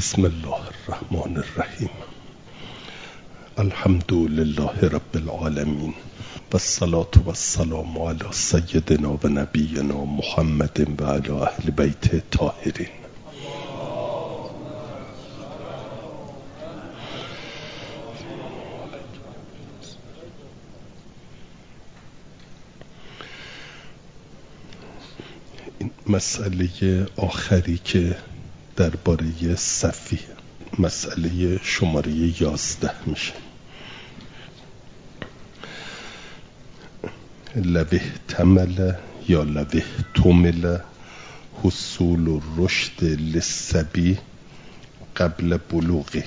بسم الله الرحمن الرحیم. الحمد لله رب العالمین و الصلاة و السلام علی سیدنا و نبینا محمد و علی اهل بیت طاهرین. این مسئله آخری که درباره صفی، مسئله شماره 11 میشه. لوه تمل یا لوه تمل حصول الرشد للصبی قبل بلوغه.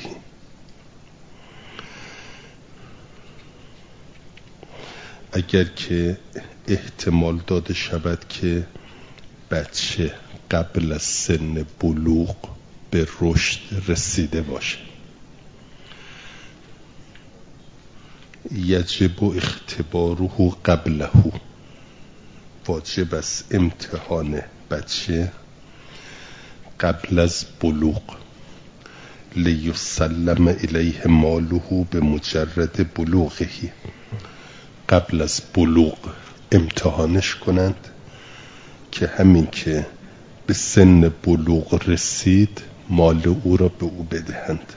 اگر که احتمال داده شود که بچه قبل از سن بلوغ به رشد رسیده باشه، یجب اختباره قبله، واجب است امتحان بچه قبل از بلوغ. لیسلم الیه ماله به مجرد بلوغه، قبل از بلوغ امتحانش کنند که همین که به سن بلوغ رسید مال او را به او بدهند.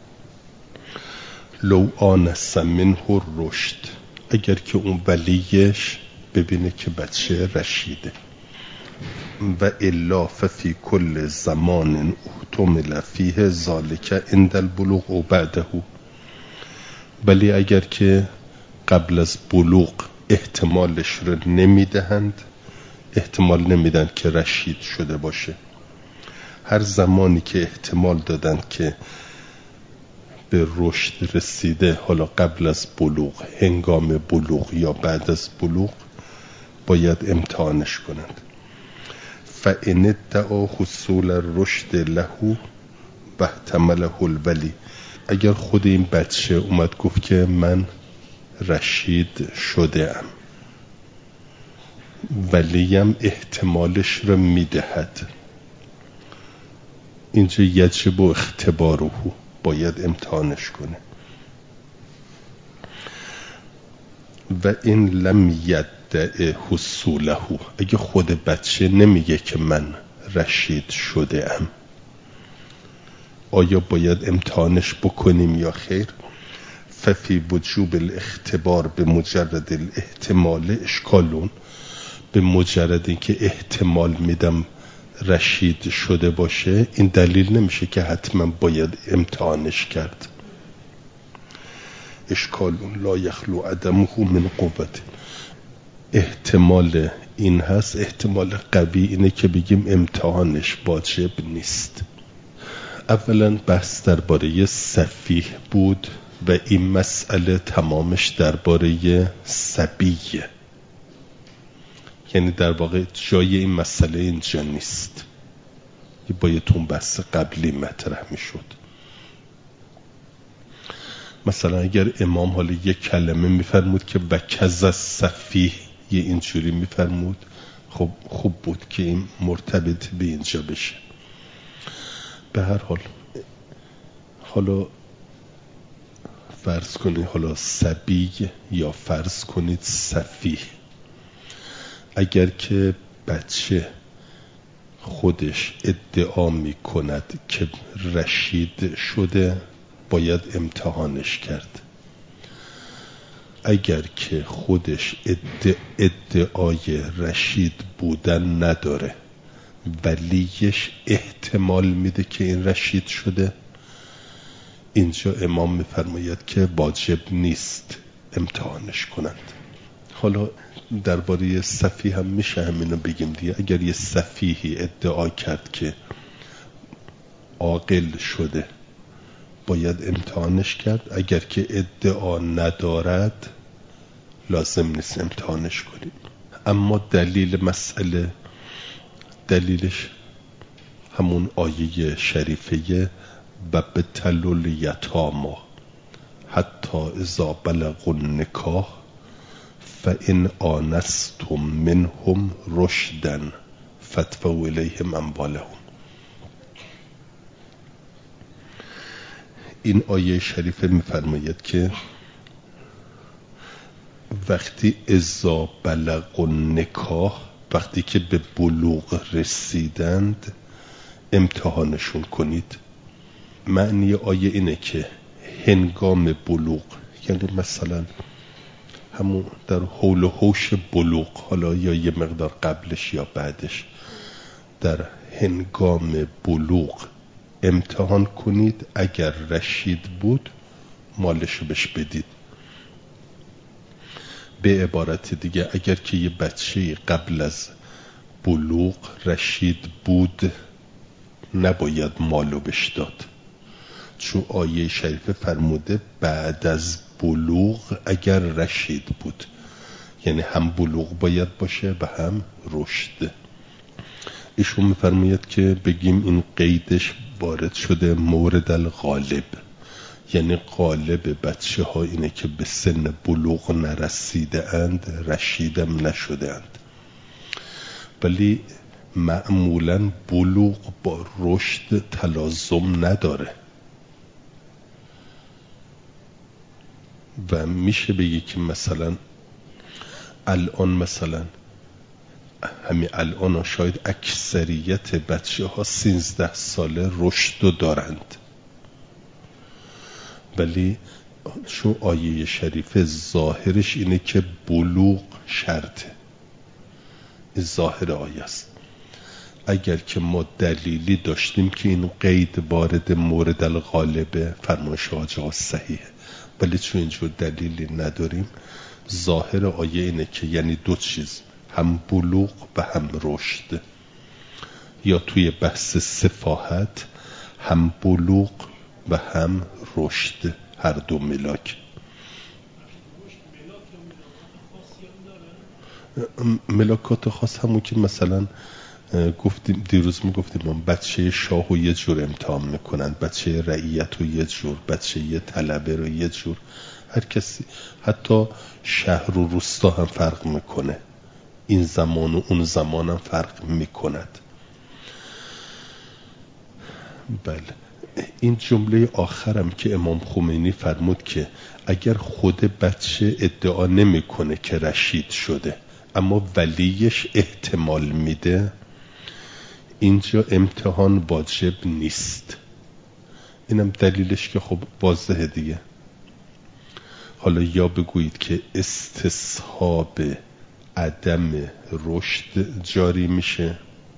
لو آنس منه الرشد، اگر که اون ولیش ببینه که بچه رشیده. و الا ففی کل زمان احتمل فیه ذالک عند البلوغ و بعده. ولی اگر که قبل از بلوغ احتمالش رو نمیدهند، احتمال نمیدن که رشید شده باشه، هر زمانی که احتمال دادند که به رشد رسیده، حالا قبل از بلوغ، هنگام بلوغ یا بعد از بلوغ، باید امتحانش کنند. فإن ادعا حصول الرشد له و احتمله الولی، اگر خود این بچه اومد گفت که من رشید شده ام، ولیم احتمالش رو میدهد، اینجا یجب اختباره، باید امتحانش کنه. و این لم یدع حصوله، اگه خود بچه نمیگه که من رشید شده ام، آیا باید امتحانش بکنیم یا خیر؟ ففی وجوب الاختبار به مجرد الاحتمال اشکالون، به مجرد اینکه احتمال میدم رشید شده باشه، این دلیل نمیشه که حتما باید امتحانش کرد. اشکالون لا یخلو عدمه من قوت، احتمال این هست، احتمال قوی اینه که بگیم امتحانش واجب نیست. اولا بحث درباره سفیه بود و این مسئله تمامش درباره صبیه، یعنی در واقع جای این مسئله اینجا نیست، باید اون بحث قبلی مطرح می شد. مثلا اگر امام حالا یک کلمه می فرمود که و کذا صفیه، یه اینجوری می فرمود، خب خوب بود که این مرتبط به اینجا بشه. به هر حال حالا فرض کنید حالا صبی یا فرض کنید صفیه، اگر که بچه خودش ادعا می کند که رشید شده، باید امتحانش کرد. اگر که خودش ادعای رشید بودن نداره، ولیش احتمال میده که این رشید شده، اینجا امام میفرماید که واجب نیست امتحانش کنند. حالا درباره صفیه هم میشه همینو بگیم دیگه. اگر یه صفیهی ادعا کرد که عاقل شده، باید امتحانش کرد. اگر که ادعا ندارد، لازم نیست امتحانش کنیم. اما دلیل مسئله، دلیلش همون آیه شریفه و بتلوا الیتامی حتی اذا بلغوا النکاح فإن آنستم منهم رشدا فادفعوا الیهم اموالهم. این آیه شریفه میفرماید که وقتی اذا بلغ النکاح، وقتی که به بلوغ رسیدند امتحانشون کنید. معنی آیه اینه که هنگام بلوغ، یعنی مثلا همون در حول و حوش بلوغ، حالا یا یه مقدار قبلش یا بعدش، در هنگام بلوغ امتحان کنید. اگر رشید بود مالشو بهش بدید. به عبارت دیگه اگر که یه بچه قبل از بلوغ رشید بود نباید مالو بهش داد، چون آیه شریفه فرموده بعد از بلوغ اگر رشید بود، یعنی هم بلوغ باید باشه و هم رشد. ایشون میفرماید که بگیم این قیدش وارد شده مورد الغالب، یعنی غالب بچه ها اینه که به سن بلوغ نرسیده اند، رشیدم نشده اند. ولی معمولا بلوغ با رشد تلازم نداره و میشه بگی که مثلا الان، مثلا همین الان شاید اکثریت بچه ها 13 ساله رشد دارند، ولی چون آیه شریفه ظاهرش اینه که بلوغ شرطه، ظاهر آیه است. اگر که ما دلیلی داشتیم که این قید وارد مورد الغالبه، فرمایش آقا صحیحه، ولی چون اینجور دلیلی نداریم، ظاهر آیه اینه که یعنی دو چیز، هم بلوغ و هم رشد، یا توی بحث سفاهت هم بلوغ و هم رشد، هر دو ملاک. ملاکات خاص همون که مثلا گفتیم دیروز، میگفتیم بچه شاه رو یه جور امتحان میکنن، بچه رعیت رو یه جور، بچه یه طلبه رو یه جور، هر کسی، حتی شهر و روستا هم فرق میکنه، این زمان و اون زمان هم فرق میکند. بله، این جمله آخرم که امام خمینی فرمود که اگر خود بچه ادعا نمیکنه که رشید شده اما ولیش احتمال میده، اینجا امتحان واجب نیست. اینم دلیلش که خب واضحه دیگه. حالا یا بگویید که استصحاب عدم رشد جاری میشه،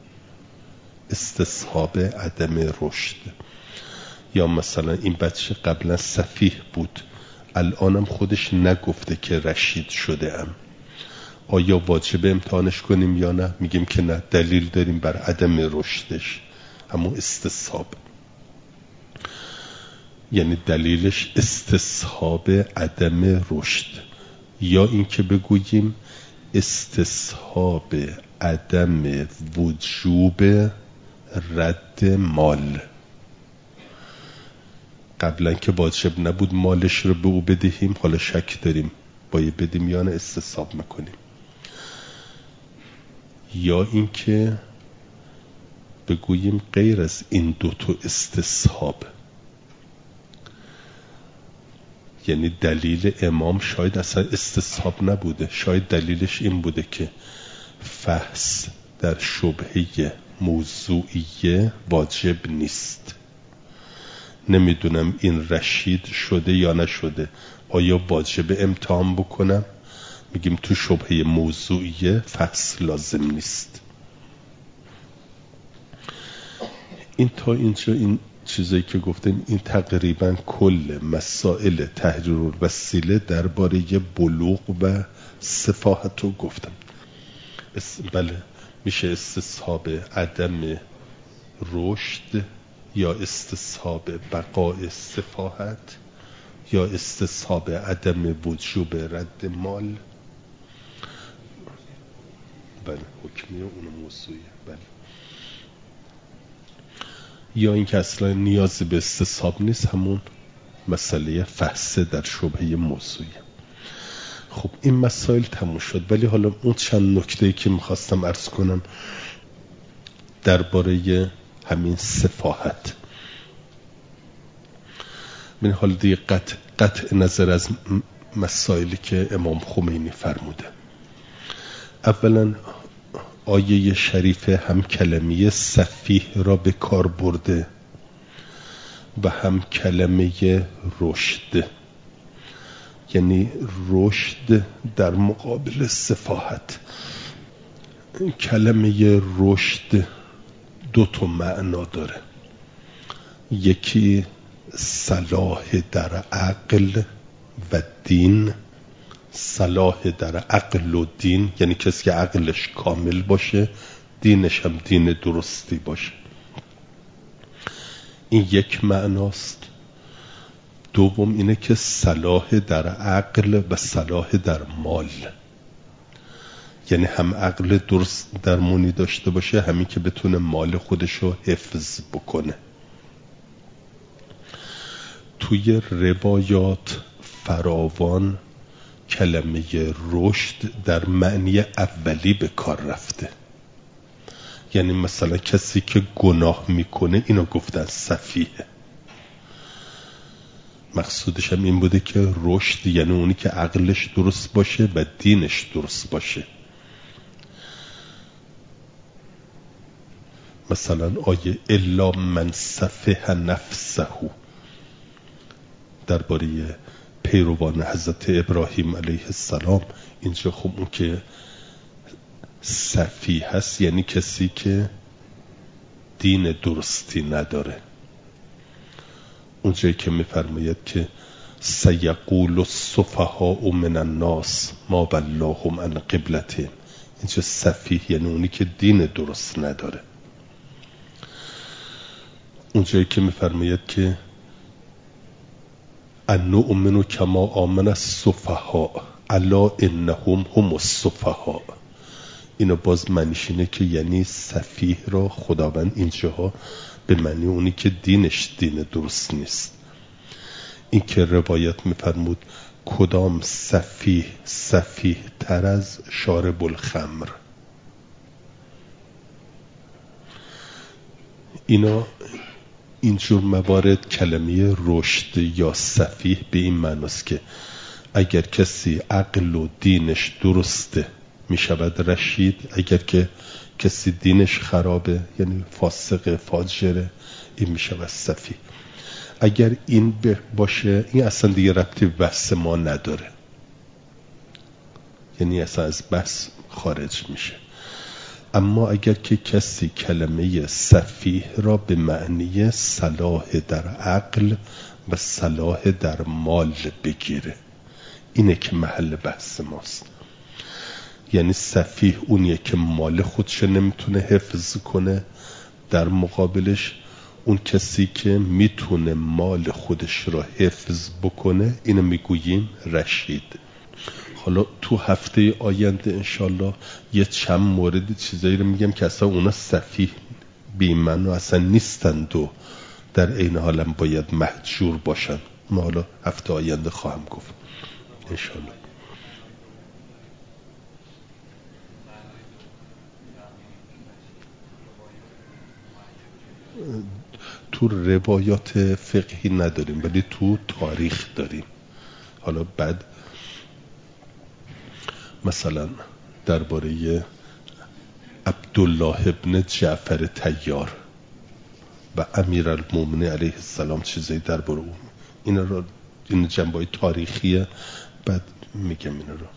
استصحاب عدم رشد، یا مثلا این بچه قبلا سفیه بود الانم خودش نگفته که رشید شده ام، آیا واجب امتحانش کنیم یا نه؟ میگیم که نه، دلیل داریم بر عدم رشدش، اما استصحاب، یعنی دلیلش استصحاب عدم رشد. یا این که بگوییم استصحاب عدم وجوب رد مال، قبلا که واجب نبود مالش رو به او بدهیم، حالا شک داریم باید بدیم یا نه، استصحاب میکنیم. یا این که بگوییم غیر از این دوتا استصحاب، یعنی دلیل امام شاید اصلا استصحاب نبوده، شاید دلیلش این بوده که فحص در شبهه موضوعیه واجب نیست، نمیدونم این رشید شده یا نشده، آیا واجب امتحان بکنم؟ میگیم تو شبهه موضوعیه فحص لازم نیست. این تا اینجا این چیزایی که گفتیم، این تقریبا کل مسائل تحریر الوسیله درباره بلوغ و سفاهت رو گفتم. بله، میشه استصحاب عدم رشد، یا استصحاب بقاء سفاهت، یا استصحاب عدم وجوب رد مال. بله، حکمی اون موضوعیه. بله، یا این که اصلا نیازی به استصحاب نیست، همون مسئله فحص در شبهه موضوعیه. خب این مسائل تموم شد، ولی حالا اون چند نکته‌ای که میخواستم عرض کنم درباره همین سفاهت. من حال دیگه قطع نظر از مسائلی که امام خمینی فرموده. اولا آیه شریفه هم کلمه سفیه را به کار برده و هم کلمه رشد، یعنی رشد در مقابل سفاهت. کلمه رشد دو تا معنا داره، یکی صلاح در عقل و دین. صلاح در عقل و دین یعنی کسی که عقلش کامل باشه، دینش هم دین درستی باشه. این یک معناست. دوم اینه که صلاح در عقل و صلاح در مال، یعنی هم عقل درست درمونی داشته باشه، همین که بتونه مال خودشو حفظ بکنه. توی روایات فراوان کلمه رشد در معنی اولی به کار رفته، یعنی مثلا کسی که گناه میکنه اینو گفتن سفیه. مقصودش هم این بوده که رشد یعنی اونی که عقلش درست باشه و دینش درست باشه. مثلا آیه الا من سفه نفسه درباره پیروان حضرت ابراهیم علیه السلام، اینجا خب اون که سفیه هست یعنی کسی که دین درستی نداره. اونجایی که میفرماید که سیقول السفهاء من الناس ما ولاهم عن قبلتهم، اینجا سفیه یعنی اونی که دین درست نداره. اونجایی که میفرماید که ان نؤمن کما آمن السفهاء الا انهم هم السفهاء، اینو باز معنیش اینه که یعنی سفیه را خداوند اینجاها به معنی اونی که دینش دین درست نیست. این که روایت میفرمود کدام سفیه تر از شارب الخمر، اینا اینجور موارد کلمه رشد یا سفیه به این معناست که اگر کسی عقل و دینش درسته میشود رشید، اگر که کسی دینش خرابه یعنی فاسق فاجره این میشود سفیه. اگر این باشه این اصلا دیگه ربطی به بحث ما نداره، یعنی اصلا از بحث خارج میشه. اما اگر که کسی کلمه سفیه را به معنی صلاح در عقل و صلاح در مال بگیره، اینه که محل بحث ماست. یعنی سفیه اونیه که مال خودش نمیتونه حفظ کنه، در مقابلش اون کسی که میتونه مال خودش را حفظ بکنه اینو میگوییم رشید. حالا تو هفته آینده انشالله یه چند مورد چیزایی رو میگم که اصلا اونا سفیه بیمن و اصلا نیستند و در این حالم باید محجور باشن. ما حالا هفته آینده خواهم گفت انشالله. تو روایات فقهی نداریم ولی تو تاریخ داریم. حالا بعد مثلا درباره عبدالله ابن جعفر طیار و امیرالمومنین علیه السلام چیزایی درباره اون، این جنبه‌های تاریخیه، بعد میگم اینا رو.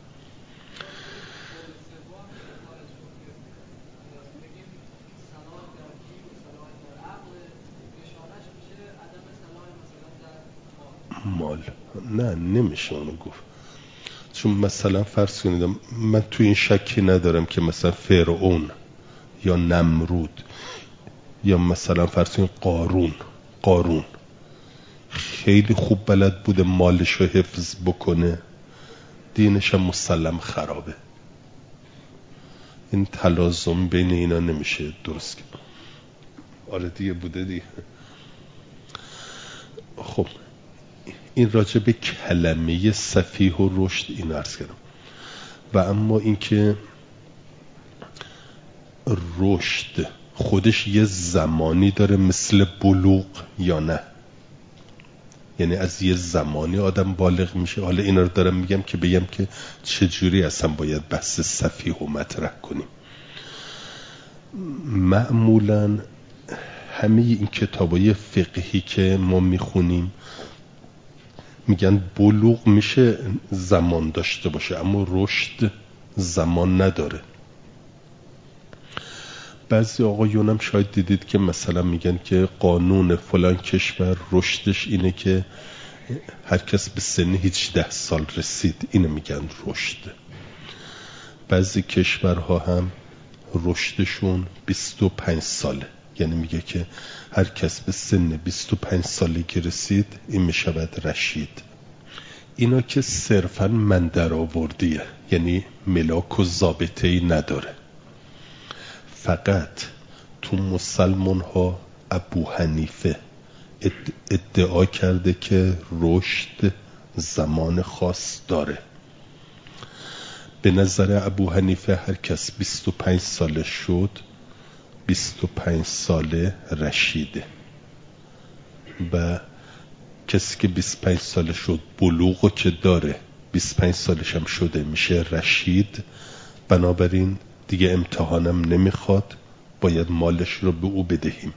مال نه نمیشه اونو گفت، چون مثلا فرض کنید من تو این شکی ندارم که مثلا فرعون یا نمرود یا مثلا فرض کنید قارون خیلی خوب بلد بوده مالش رو حفظ بکنه، دینش هم مسلم خرابه. این تلازم بین اینا نمیشه درست کرد. آره دیگه بوده دیگه. خب این راجع به کلمه سفیه و رشد این عرض کردم. و اما اینکه رشد خودش یه زمانی داره مثل بلوغ یا نه؟ یعنی از یه زمانی آدم بالغ میشه. حالا اینا رو دارم میگم که بگم که چجوری اصلا باید بحث سفیه و مطرح کنیم. معمولا همه این کتابای فقهی که ما میخونیم میگن بلوغ میشه زمان داشته باشه اما رشد زمان نداره. بعضی آقایونم شاید دیدید که مثلا میگن که قانون فلان کشور رشدش اینه که هر کس به سن 18 سال رسید اینو میگن رشد. بعضی کشورها هم رشدشون 25 ساله، یعنی میگه که هر کس به سن 25 سالگی رسید این میشود رشید. اینا که صرفا من در آوردیه، یعنی ملاک و ضابطه‌ای نداره. فقط تو مسلمان ها ابو حنیفه ادعا کرده که رشد زمان خاص داره. به نظر ابو حنیفه هر کس 25 ساله شد 25 ساله رشیده و کسی که 25 ساله شد بلوغو که داره 25 سالش هم شده میشه رشید. بنابراین دیگه امتحانم نمیخواد، باید مالش رو به او بدهیم.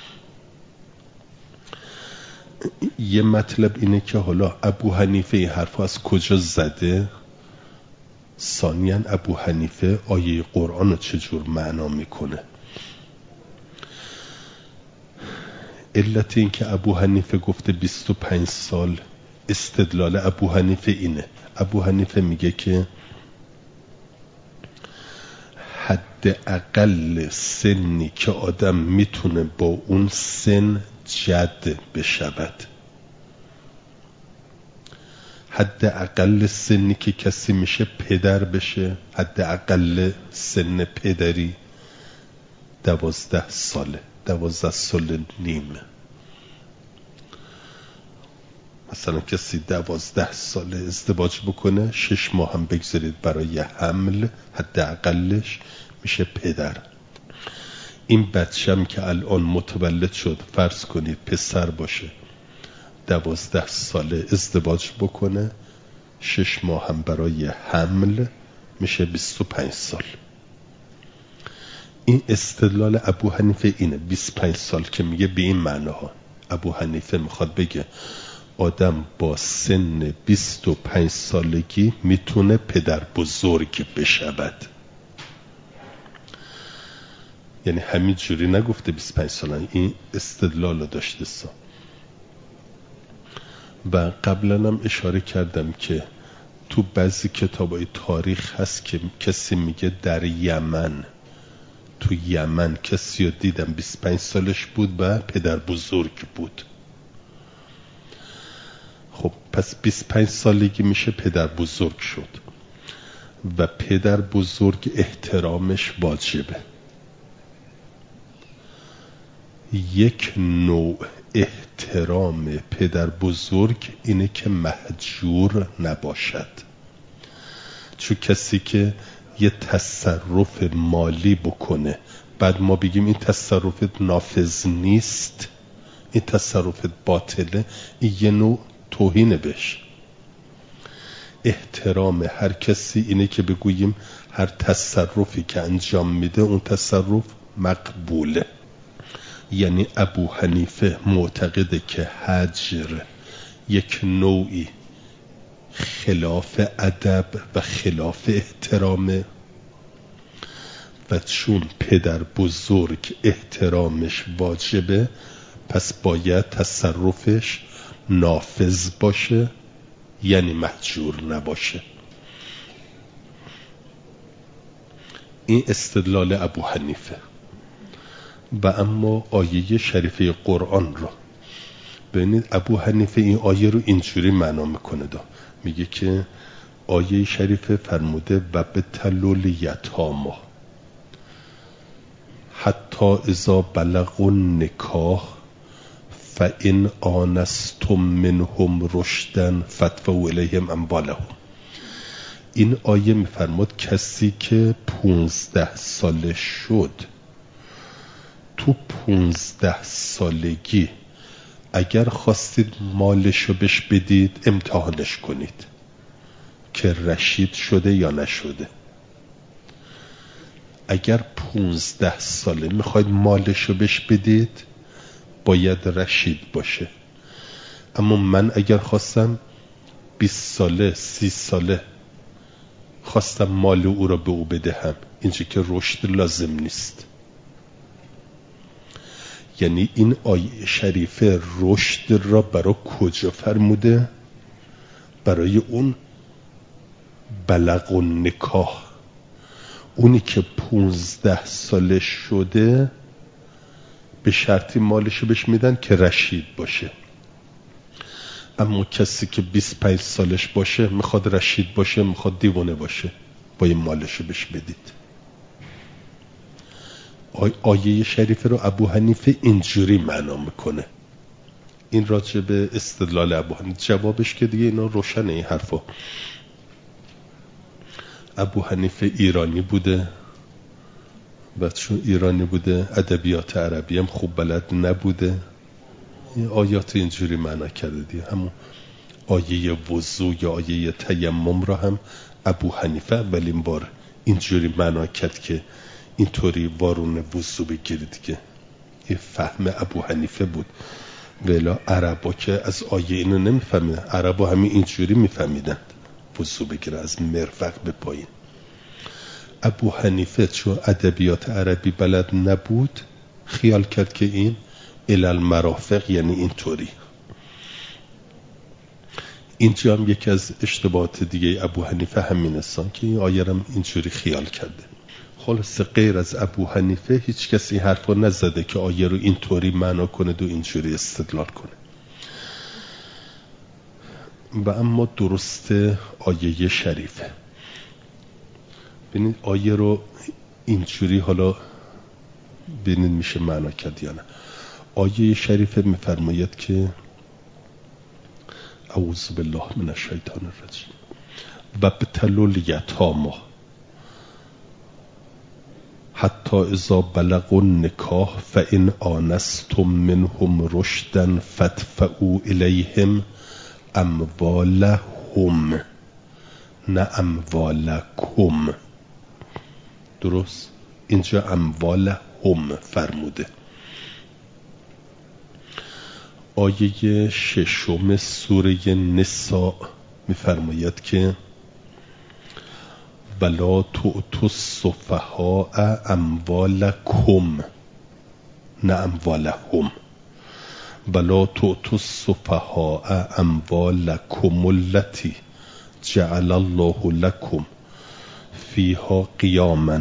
یه مطلب اینه که حالا ابو حنیفه این حرف از کجا زده؟ ثانیاً ابو حنیفه آیه قرآن رو چجور معنا میکنه؟ علت این که ابو حنیفه گفته 25 سال، استدلال ابو حنیفه اینه. ابو حنیفه میگه که حد اقل سنی که آدم میتونه با اون سن جد بشود، حد اقل سنی که کسی میشه پدر بشه، حد اقل سن پدری 12 ساله، 12 سال نیم. مثلا کسی 12 ساله ازدواج بکنه 6 ماه هم بگذارید برای حمل، حد اقلش میشه پدر. این بچه‌م که الان متولد شد فرض کنید پسر باشه 12 ساله ازدواج بکنه 6 ماه هم برای حمل میشه 25 سال. این استدلال ابو حنیفه اینه. 25 سال که میگه به این معناها. ابو حنیفه میخواد بگه آدم با سن 25 سالگی میتونه پدر بزرگ بشود. یعنی همین جوری نگفته 25 سالن، این استدلال رو داشته سا. و قبلا هم اشاره کردم که تو بعضی کتابای تاریخ هست که کسی میگه در یمن، تو یمن کسی رو دیدم 25 سالش بود و پدر بزرگ بود. خب پس 25 سالگی میشه پدر بزرگ شد و پدر بزرگ احترامش واجبه. یک نوع احترام پدر بزرگ اینه که مهجور نباشد. چون کسی که یه تصرف مالی بکنه بعد ما بگیم این تصرفت نافذ نیست، این تصرفت باطله، این یه نوع توهین بهش. احترام هر کسی اینه که بگوییم هر تصرفی که انجام میده اون تصرف مقبوله. یعنی ابو حنیفه معتقده که هجر یک نوعی خلاف ادب و خلاف احترامه و چون پدر بزرگ احترامش واجبه پس باید تصرفش نافذ باشه، یعنی مهجور نباشه. این استدلال ابو حنیفه. و اما آیه شریفه قرآن رو ببینید، ابو حنیفه این آیه رو اینجوری معنا میکنه. میگه که آیه شریفه فرموده و بتلوا الیتامی حتی اذا بلغوا النکاح فان آنستم منهم رشدا فادفعوا الیهم اموالهم. این آیه میفرماد کسی که 15 ساله شد تو 15 سالگی اگر خواستید مالشو بهش بدید امتحانش کنید که رشید شده یا نشده. اگر 15 ساله میخواید مالشو بهش بدید باید رشید باشه. اما من اگر خواستم 20 ساله 30 ساله خواستم مال او را به او بدهم، اینجا که رشد لازم نیست. یعنی این آیه شریفه رشد را برای کجا فرموده؟ برای اون بلغ و نکاح، اونی که 15 ساله شده به شرطی مالشو بهش میدن که رشید باشه. اما کسی که 25 سالش باشه میخواد رشید باشه، میخواد دیوانه باشه، باید مالشو بهش بدید. آیه شریفه رو ابو حنیفه اینجوری معنا میکنه. این راجع به استدلال ابو حنیفه. جوابش که دیگه اینا روشنه این حرفا. ابو حنیفه ایرانی بوده و چون ایرانی بوده ادبیات عربی هم خوب بلد نبوده، این آیات اینجوری معنا کرده دیگه. همون آیه وضو یا آیه تیمم را هم ابو حنیفه اولین بار اینجوری معنا کرد که اینطوری وارون وضو بگیرید دیگه. این فهم ابو حنیفه بود. ولی عربا که از آیه اینو نمیفهمیدن، عربا همین اینجوری میفهمیدن وضو بگیره از مرفق به پایین. ابو حنیفه چون ادبیات عربی بلد نبود خیال کرد که این الال مرافق یعنی اینطوری. اینجا هم یکی از اشتباهات دیگه ابو حنیفه همین استان که این آیه هم اینجوری خیال کرده. خلاصه غیر از ابو حنیفه هیچ کسی حرفا نزده که آیه رو اینطوری معنا کنه و اینجوری استدلال کنه. و اما درست آیه شریفه ببینید، آیه رو اینجوری حالا ببینید میشه معنا کرد یا نه. آیه شریفه میفرماید که اعوذ بالله من الشیطان الرجیم و ابتلوا الیتامی حتی اذا بلغوا النکاح فان آنستم منهم رشدا فادفعوا الیهم اموالهم نه اموالکم. درست؟ اینجا اموالهم فرموده. آیه 6 سوره نساء میفرماید که ولا تؤتوا السفهاء اموالکم نه اموالهم ولا تؤتوا السفهاء اموالکم التي جعل الله لكم فيها قياما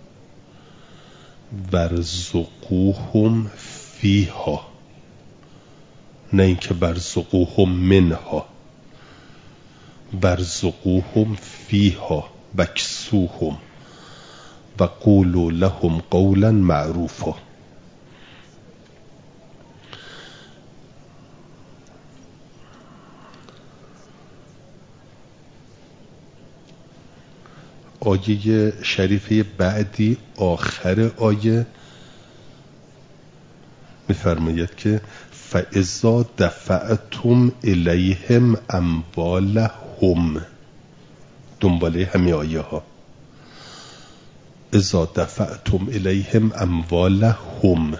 وارزقوهم فيها نه اینکه برزقوهم منها، برزقوهم فيها وکسوهم و قولوا لهم قولا معروفا. آیه شریفه بعدی آخر آیه میفرماید که فاذا دفعتم الیهم اموالهم، دنباله همه آیه ها اذا دفعتم الیهم اموالهم.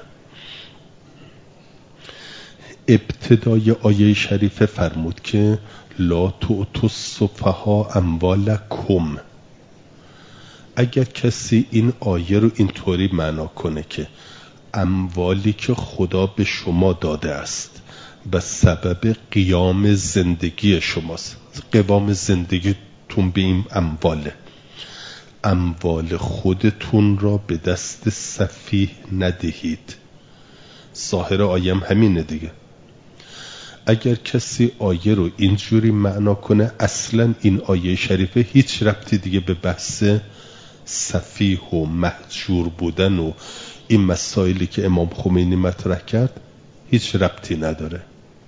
ابتدای آیه شریفه فرمود که لا تؤتوا السفهاء اموالکم. اگر کسی این آیه رو اینطوری معنا کنه که اموالی که خدا به شما داده است و سبب قیام زندگی شماست، قوام زندگیتون به این امواله، اموال خودتون را به دست سفیه ندهید. ظاهر آیه هم همینه دیگه. اگر کسی آیه رو اینجوری معنا کنه اصلا این آیه شریفه هیچ ربطی دیگه به بحث سفیه و مهجور بودن و این مسائلی که امام خمینی مطرح کرد هیچ ربطی نداره.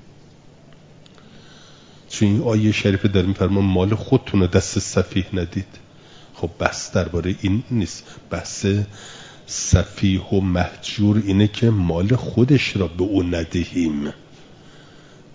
چون این آیه شریفه در میفرما مال خودتون رو دست سفیه ندید. خب بحث درباره این نیست. بحث سفیه و مهجور اینه که مال خودش را به او ندهیم،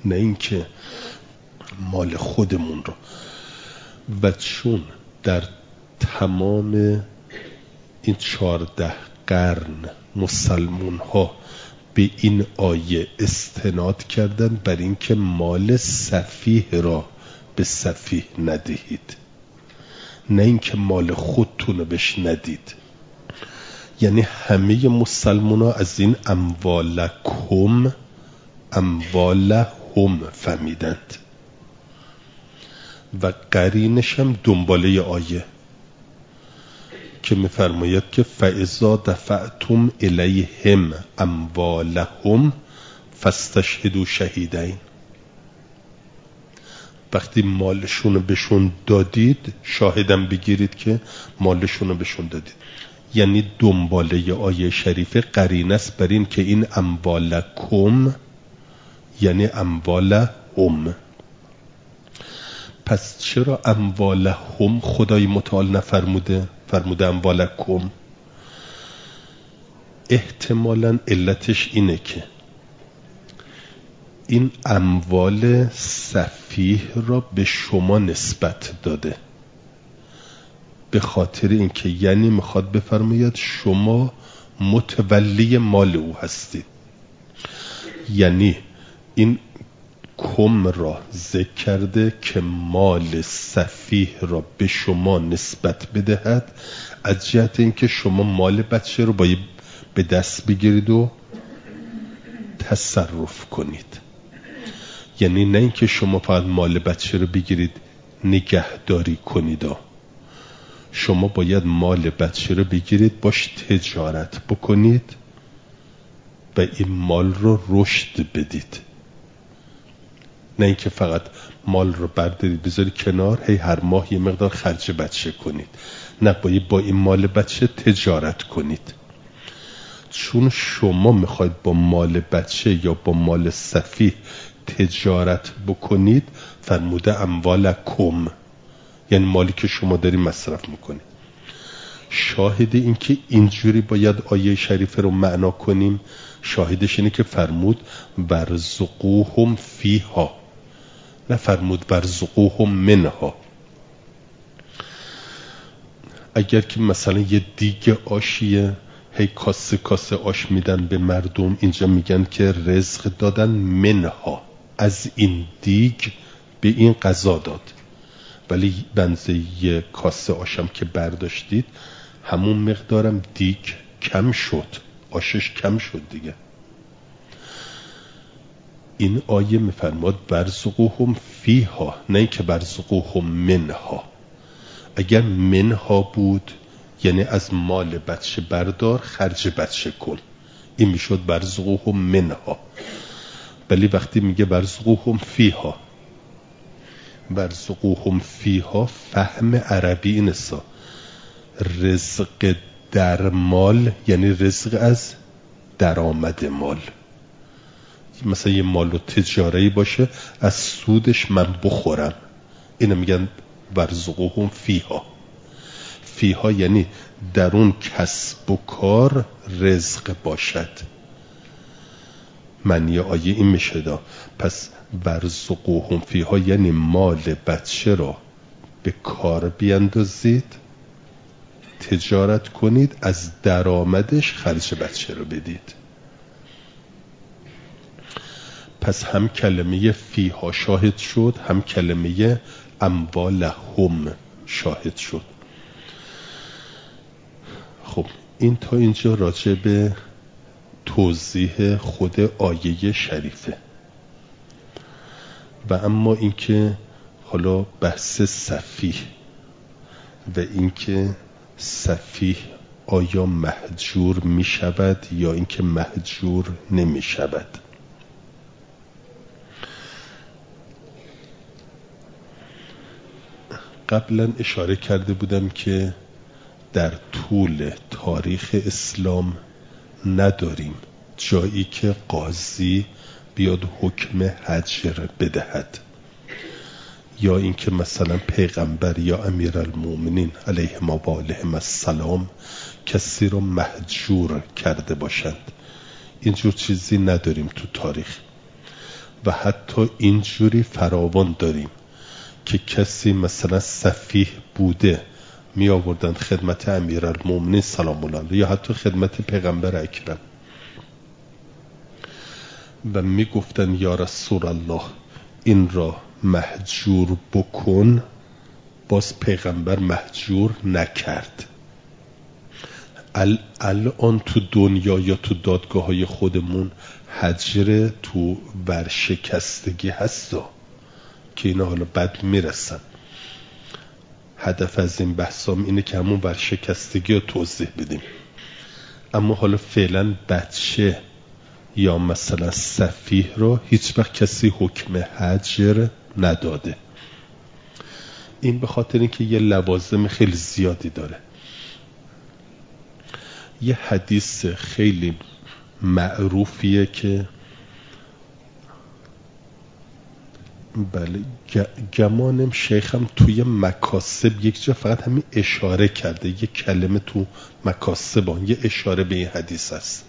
نه اینکه مال خودمون رو. و چون در تمام این 14 قرن مسلمون ها به این آیه استناد کردن بر اینکه مال سفیه را به سفیه ندهید، نه اینکه مال خودتون رو بهش ندید. یعنی همه مسلمان ها از این اموالکم اموالهم فهمیدند و قرینش هم دنباله آیه که میفرماید که فاذا دفعتم الیهم اموالهم فاستشهدوا شهیدین. وقتی مالشون بهشون دادید شاهدم بگیرید که مالشون بهشون دادید. یعنی دنباله آیه شریفه قرینه است بر این که این اموالکم یعنی اموالهم. پس چرا اموالهم خدای متعال نفرموده؟ فرموده اموالکم. احتمالاً علتش اینه که این اموال سفیه را به شما نسبت داده، به خاطر اینکه یعنی میخواد بفرماید شما متولی مال او هستید. یعنی این کم را ذکر کرده که مال سفیه را به شما نسبت بدهد، از جهت اینکه شما مال بچه رو باید به دست بگیرید و تصرف کنید. یعنی نه اینکه شما فقط مال بچه رو بگیرید نگهداری کنید، شما باید مال بچه رو بگیرید باش تجارت بکنید و این مال رو رشد بدید، نه اینکه فقط مال رو بردارید بذارید کنار هی هر ماه یه مقدار خرج بچه کنید. نه، باید با این مال بچه تجارت کنید. چون شما میخواید با مال بچه یا با مال سفیه تجارت بکنید فرموده اموالکم، یعنی مالی که شما داری مصرف میکنید. شاهد این که اینجوری باید آیه شریفه رو معنا کنیم، شاهدش اینه که فرمود ورزقوهم فیها، نه فرمود ورزقوهم منها. اگر که مثلا یه دیگ آشیه هی کاسه کاسه آش میدن به مردم، اینجا میگن که رزق دادن منها، از این دیگ به این غذا داد. ولی بنزه یه کاسه آشم که برداشتید همون مقدارم دیگ کم شد، آشش کم شد دیگه. این آیه میفرماد برزقوهم فیها، نه اینکه برزقوهم منها. اگر منها بود یعنی از مال بچه بردار خرج بچه کن، این میشد برزقوهم منها. ولی وقتی میگه برزقوهم فیها، برزقوهم فیها فهم عربی اینسا رزق در مال یعنی رزق از درآمد مال. مثلا یه مال و تجاری باشه از سودش من بخورم، اینو میگن برزقوهم فیها. فیها یعنی در اون کسب و کار رزق باشد. معنی آیه این میشه دا. پس برزقوهم فیها یعنی مال بچه را به کار بیندازید، تجارت کنید، از درآمدش خرج بچه رو بدید. پس هم کلمه فیها شاهد شد، هم کلمه اموالهم شاهد شد. خب این تا اینجا راجع به توضیح خود آیه شریفه. و اما اینکه حالا بحث سفیه و اینکه سفیه آیا مهجور می شود یا اینکه مهجور نمی شود. قبلا اشاره کرده بودم که در طول تاریخ اسلام نداریم جایی که قاضی بیاد حکم هجر بدهد یا اینکه مثلا پیغمبر یا امیرالمومنین علیهم و آلهم السلام کسی رو مهجور کرده باشند. اینجور چیزی نداریم تو تاریخ. و حتی اینجوری فراوان داریم که کسی مثلا سفیه بوده می آوردن خدمت امیرالمومنین سلام الله علیه یا حتی خدمت پیغمبر اکرم و می گفتن یا رسول الله این را مهجور بکن، باز پیغمبر مهجور نکرد. الان تو دنیا یا تو دادگاه های خودمون هجر تو ورشکستگی هستا که اینا حالا بد میرسن. هدف از این بحثام اینه که همون ورشکستگی رو توضیح بدیم. اما حالا فعلا بچه یا مثلا سفیه رو هیچ وقت کسی حکم هجر نداده. این به خاطر اینکه یه لوازم خیلی زیادی داره. یه حدیث خیلی معروفیه که بله گمانم شیخم توی مکاسب یک جا فقط همین اشاره کرده، یک کلمه تو مکاسب یه اشاره به این حدیث است.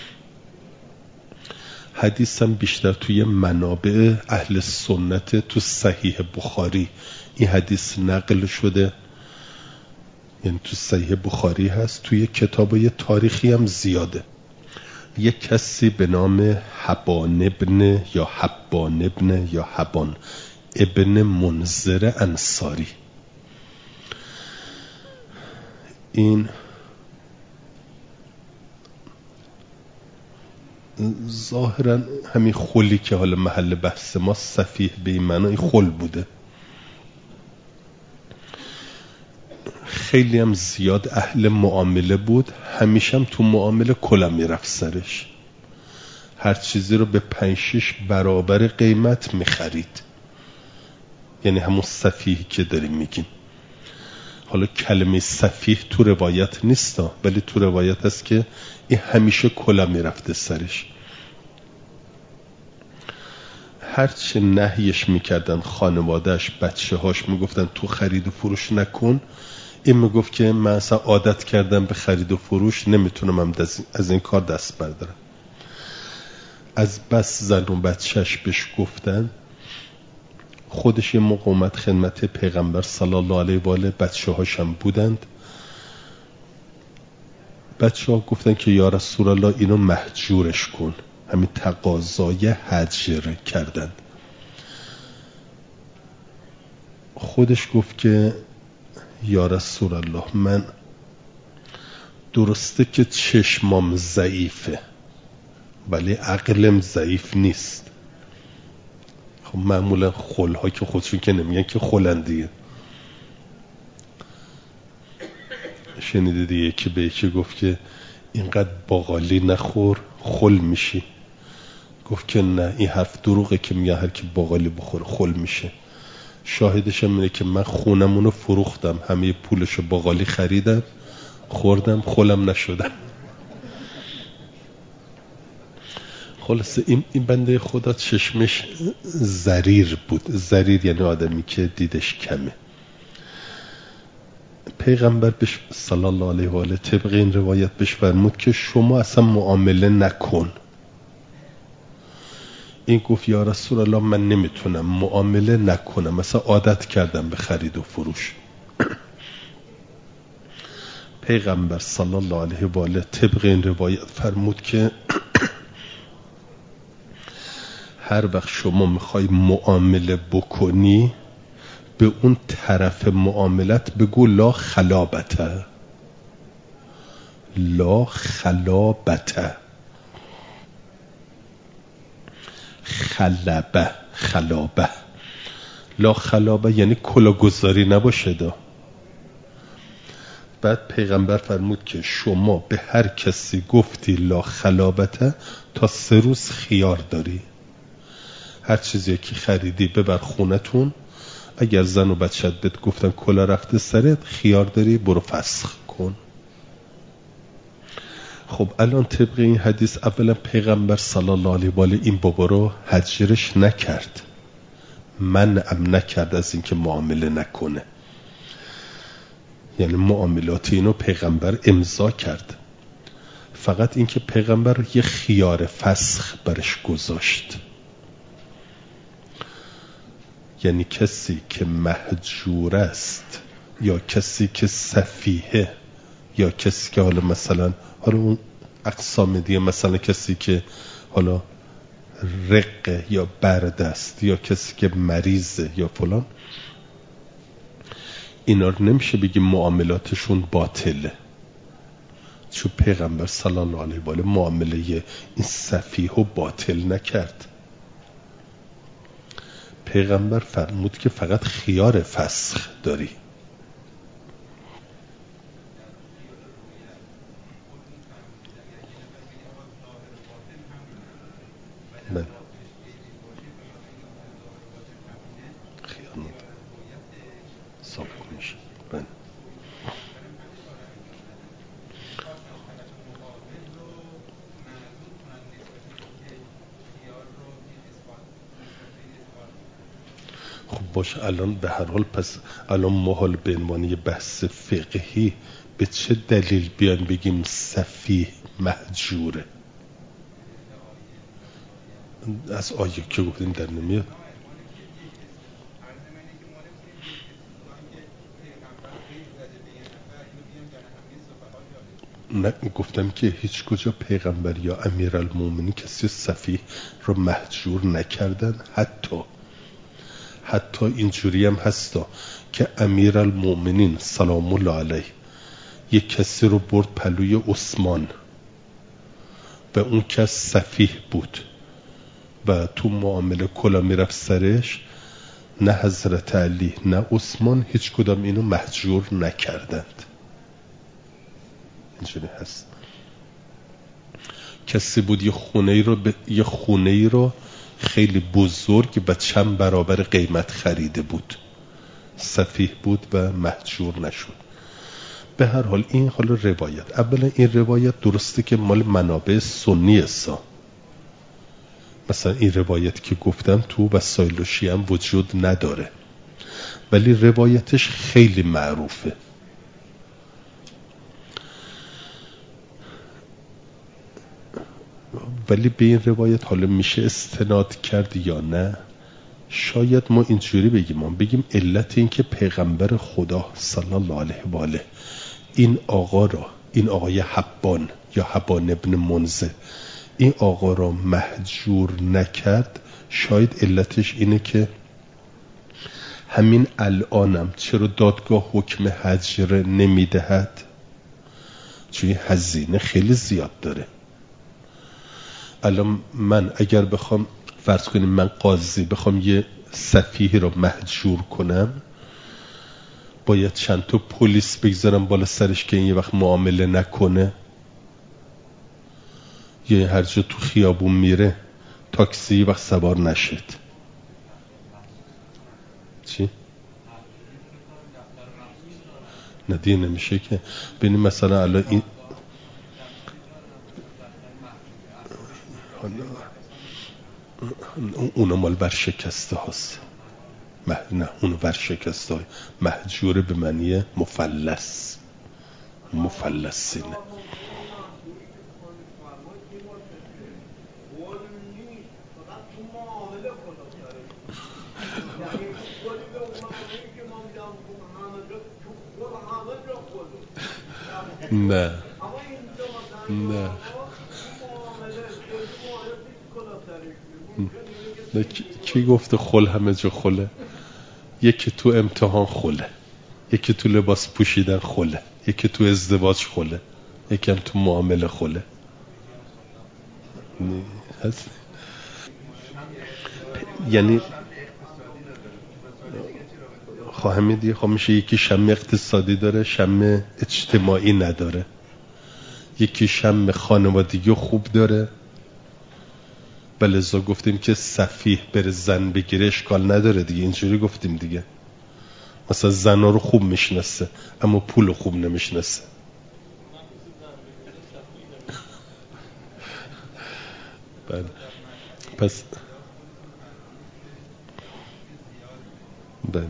حدیث هم بیشتر توی منابع اهل سنت، تو صحیح بخاری این حدیث نقل شده، یعنی تو صحیح بخاری هست. توی کتابای تاریخی هم زیاده. یک کسی به نام حبان ابن منذر انصاری، این ظاهرا همین خلی که حالا محل بحث ما سفیه به این معنی خل بوده. خیلی هم زیاد اهل معامله بود، همیشه هم تو معامله کلا میرفت سرش، هر چیزی رو به 5-6 برابر قیمت میخرید. یعنی همون سفیه که داریم میگیم. حالا کلمه سفیه تو روایت نیستا، ولی تو روایت هست که این همیشه کلا میرفته سرش. هرچه نهیش میکردن خانوادهش، بچه هاش میگفتن تو خرید و فروش نکن، این میگفت که من اصلا عادت کردم به خرید و فروش، نمیتونم هم از این کار دست بردارم. از بس زن و بچهش بهش گفتن، خودش یه موقع اومد خدمت پیغمبر صلی الله علیه و آله، بچه هاش هم بودند. بچه ها گفتن که یا رسول الله اینو مهجورش کن، همین تقاضای هجر کردن. خودش گفت که یا رسول الله من درسته که چشمام ضعیفه ولی عقلم ضعیف نیست. خب معمولا خلها که خودشون که نمیگن که خلن دیگه. شنیده دیگه که به یکی گفت که اینقدر باقالی نخور خل میشی. گفت که نه، این حرف دروغه که میگه هر کی باقالی بخوره خل میشه. شاهدش هم اینه که من خونمونو فروختم، همه پولشو باقالی خریدم، خوردم، خلم نشدم. خلاصه این بنده خدا چشمش زریر بود. زریر یعنی آدمی که دیدش کمه. پیغمبر بهش صلی الله علیه و آله طبق این روایت بهش فرمود که شما اصلا معامله نکن. این گفت یا رسول الله من نمیتونم معامله نکنم، مثلا عادت کردم به خرید و فروش. پیغمبر صلی الله علیه و آله طبق این روایت فرمود که هر وقت شما میخوای معامله بکنی به اون طرف معاملت بگو لا خلابته، لا خلابته. خلابه لا خلابه یعنی کلاگذاری نباشه دا. بعد پیغمبر فرمود که شما به هر کسی گفتی لا خلابته تا 3 روز خیار داری. هر چیزی که خریدی ببر خونتون، اگر زن و بچت بهت گفتن کلا رفته سرت، خیار داری برو فسخ کن. خب الان طبق این حدیث اولا پیغمبر صلی الله علیه و آله این بابا رو هجرش نکرد، منعم نکرد از اینکه معامله نکنه. یعنی معاملات اینو پیغمبر امضا کرد، فقط اینکه پیغمبر یه خیار فسخ برش گذاشت. یعنی کسی که مهجور است یا کسی که سفیهه یا کسی که حالا مثلا اون اقسام دیگه، مثلا کسی که حالا رقه یا برد است یا کسی که مریضه یا فلان، اینا رو نمیشه بگیم معاملاتشون باطله، چون پیغمبر صلی الله علیه و آله معامله این سفیه و باطل نکرد. پیغمبر فرمود که فقط خیار فسخ داری. من خیانت ثابت میشه. من خب باشه، الان به هر حال پس الان ما حال به عنوان یه بحث فقهی به چه دلیل بیان بگیم سفیه مهجوره؟ از آیه که گفتیم در نمیاد. نه گفتم که هیچ کجا پیغمبر یا امیرالمومنین کسی سفیه رو مهجور نکردن. حتی اینجوری هم هستا که امیرالمومنین سلام الله علیه یک کسی رو برد پلوی عثمان و اون کس سفیه بود و تو معامله کلا میرفت سرش، نه حضرت علی نه عثمان هیچ کدام اینو مهجور نکردند. اینجوری هست. کسی بود یه خونه ای رو خیلی بزرگ و چند برابر قیمت خریده بود، سفیه بود و مهجور نشد. به هر حال این حالا روایت، اولا این روایت درسته که مال منابع سنی است، مثلا این روایت که گفتم تو وسایل شیعه هم وجود نداره، ولی روایتش خیلی معروفه. ولی به این روایت حالا میشه استناد کرد یا نه؟ شاید ما اینجوری بگیم علت این که پیغمبر خدا صلی الله علیه و آله این آقای حبان یا حبان ابن منذر این آقا را مهجور نکرد، شاید علتش اینه که همین الانم چرا دادگاه حکم هجر نمیدهد؟ چون هزینه خیلی زیاد داره. الان من اگر بخوام فرض کنیم من قاضی بخوام یه سفیه رو مهجور کنم، باید چند تا پلیس بگذارم بالا سرش که این یه وقت معامله نکنه، یا هر جا تو خیابون میره تاکسی یه وقت سوار نشد. چی؟ ندیه نمیشه که ببینیم مثلا الان این اونو مال ورشکسته هست، نه اونو ورشکسته های مهجور به معنی مفلسینه. نه کی گفته خل همه جا خله؟ یکی تو امتحان خله، یکی تو لباس پوشیدن خله، یکی تو ازدواج خله، یکی هم تو معامله خله. هست یعنی خواهمی دیگه میشه یکی شم اقتصادی داره شم اجتماعی نداره، یکی شم خانوادگی خوب داره. بلزا گفتیم که سفیه بره زن بگیره اشکال نداره دیگه، اینجوری گفتیم دیگه. مثلا زنا رو خوب میشناسه اما پول خوب نمیشناسه. بله پس بله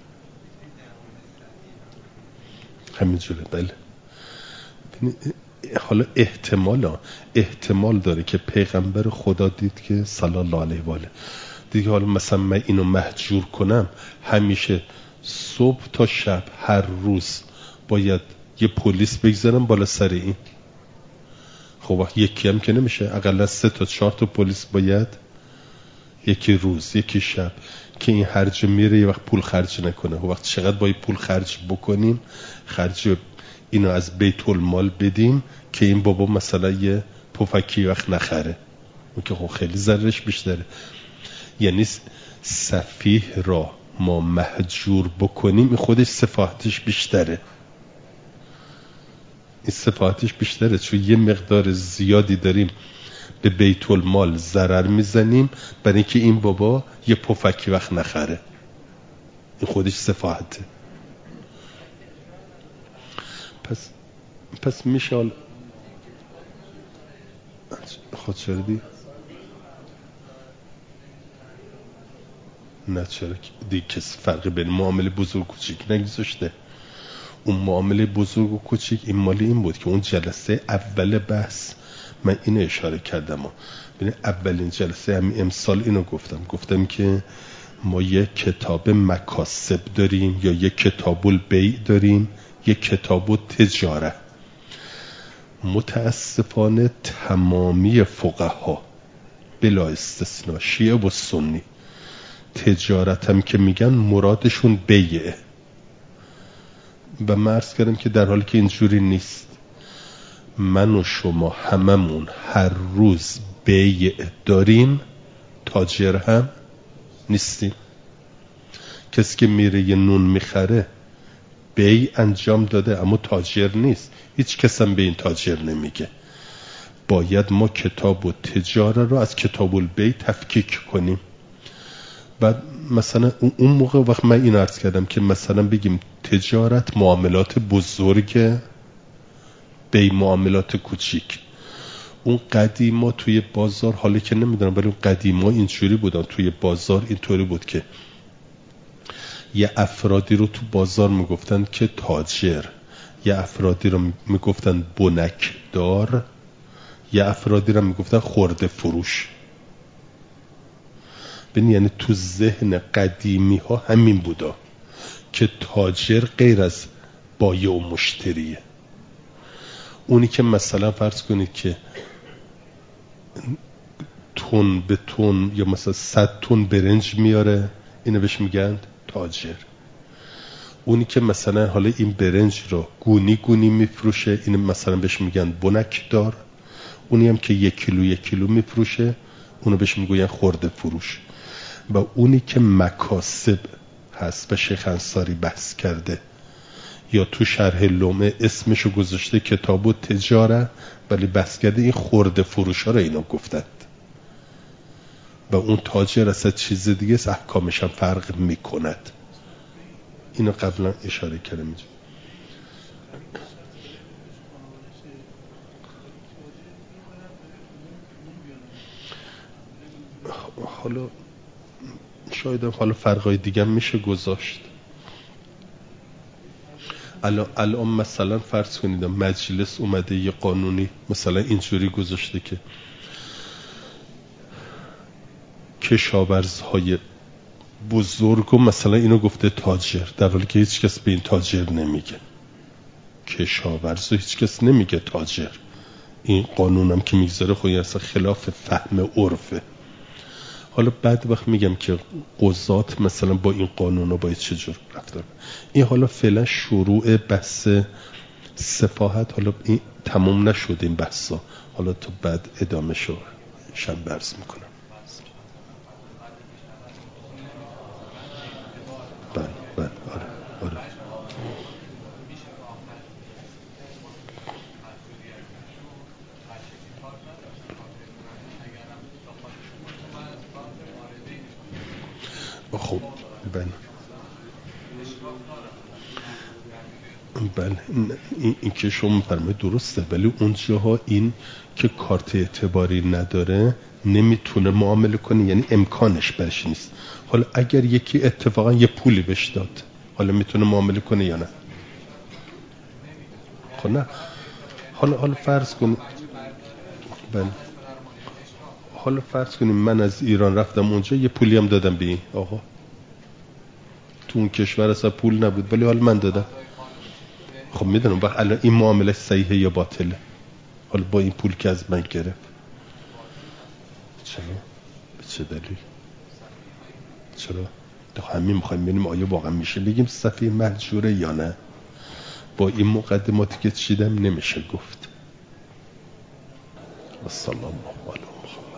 همینجوره. بله حالا احتمال داره که پیغمبر خدا دید که صلی الله علیه و آله دیگه حالا مثلا من اینو مهجور کنم، همیشه صبح تا شب هر روز باید یه پلیس بگذارم بالا سر این. خب یکی هم که نمیشه، اقلا 3 تا 4 تا پلیس باید، یکی روز یکی شب، که این خرج میره یه وقت پول خرج نکنه. وقت چقدر باید پول خرج بکنیم، خرج اینو از بیت المال بدیم که این بابا مثلا یه پفکی وقت نخره، اون که خب خیلی ضررش بیشتره. یعنی سفیه را ما مهجور بکنیم این خودش سفاهتش بیشتره، این سفاهتش بیشتره، چون یه مقدار زیادی داریم به بیت المال ضرر میزنیم برای اینکه این بابا یه پفکی وقت نخره، این خودش سفاهته. پس میشه خود شردی؟ نه چرا دیگه کسی فرقی بین معامله بزرگ و کوچیک نگذاشته. اون معامله بزرگ و کوچیک این مالی این بود که اون جلسه اول بحث من اینو اشاره کردم. ببین اولین جلسه همین امسال اینو گفتم که ما یک کتاب مکاسب داریم یا یک کتاب البیع داریم، یک کتاب التجاره. متاسفانه تمامی فقها بلا استثناء شیعه و سنی تجارت هم که میگن مرادشون بیعه و من عرض کردم که در حالی که اینجوری نیست. من و شما هممون هر روز بیع داریم، تاجر هم نیستیم. کسی که میره یه نون میخره بیع انجام داده اما تاجر نیست، هیچ کس هم به این تاجر نمیگه. باید ما کتاب و تجاره رو از کتاب البیع تفکیک کنیم. بعد مثلا اون موقع وقت من این عرض کردم که مثلا بگیم تجارت معاملات بزرگ، بیع معاملات کوچیک. اون قدیما توی بازار، حالا که نمیدونم ولی اون قدیما اینجوری بودن، توی بازار اینطوری بود که یه افرادی رو تو بازار میگفتن که تاجر، یه افرادی رو میگفتن بنکدار، یه افرادی رو میگفتن خرده فروش. یعنی تو ذهن قدیمی ها همین بودا که تاجر غیر از بایع و مشتریه. اونی که مثلا فرض کنید که تن به تن یا مثلا 100 تن برنج میاره، اینو بهش میگن تاجر. اونی که مثلا حالا این برنج رو گونی گونی میفروشه، این مثلا بهش میگن بنکدار. اونی هم که 1 کیلو میفروشه، اونو بهش میگن خرده فروش. و اونی که مکاسب هست و شیخ انصاری بحث کرده یا تو شرح لومه اسمشو گذاشته کتاب و تجاره، ولی بحث کرده این خرده فروش ها رو اینا گفتند و اون تاجر اصلا چیز دیگه است، احکامش هم فرق میکند. اینو قبلا اشاره کردم اینجا. حالا شاید حالا فرقای دیگه میشه گذاشت. الان مثلا فرض کنید مجلس اومده یه قانونی مثلا اینجوری گذاشته که کشاورزهای بزرگ و مثلا اینو گفته تاجر، در حالی که هیچ کس به این تاجر نمیگه. کشاورز و هیچ کس نمیگه تاجر. این قانونم که میگذاره خودی اصلا خلاف فهم عرفه. حالا بعد وقت میگم که قضات مثلا با این قانونا باید چجور رفتار. این حالا فعلا شروع بحث سفاهت، حالا این تمام نشد این بحثا، حالا تو بعد ادامه شو شنبه عرض میکنم. بله آره. خب بله این که شما فرمایید درسته، ولی اونجاها این که کارت اعتباری نداره نمیتونه معامله کنه، یعنی امکانش برش نیست. حالا اگر یکی اتفاقا یه پولی بهش داد، حالا میتونه معامله کنه یا نه؟ خب نه، حالا فرض کنیم حالا فرض کنیم من از ایران رفتم اونجا، یه پولی هم دادم به این آقا، تو اون کشور اصلا پول نبود ولی حالا من دادم. خب میدونم وقت الان این معامله صحیحه یا باطله؟ حالا با این پول که از من گرفت، چرا؟ به چه دلیل؟ چرا؟ همین میخوایم ببینیم آیا واقعا میشه بگیم صفی مهجوره یا نه؟ با این مقدماتی که چیدم نمیشه گفت. و صلی الله علیه و